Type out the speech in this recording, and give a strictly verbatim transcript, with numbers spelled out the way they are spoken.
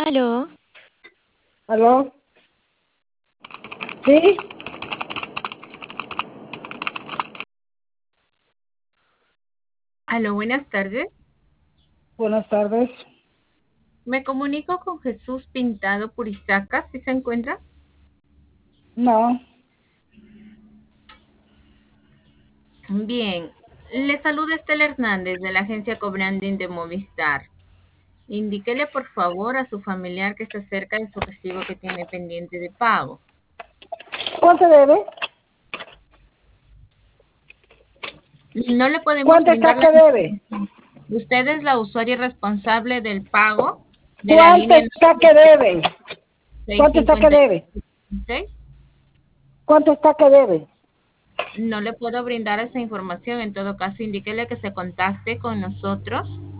¿Aló? ¿Aló? ¿Sí? Aló, buenas tardes. Buenas tardes. Me comunico con Jesús Pintado Purizaca, ¿sí se encuentra? No. Bien. Le saluda Estela Hernández de la agencia Cobranding de Movistar. Indíquele por favor a su familiar que está cerca de su recibo que tiene pendiente de pago. ¿Cuánto debe? No le podemos ¿Cuánto está brindar la que debe? información. Usted es la usuaria responsable del pago de la ¿Cuánto línea está que debe? ¿Cuánto está que debe? seiscientos cincuenta y seis. ¿Cuánto está que debe? No le puedo brindar esa información. En todo caso, indíquele que se contacte con nosotros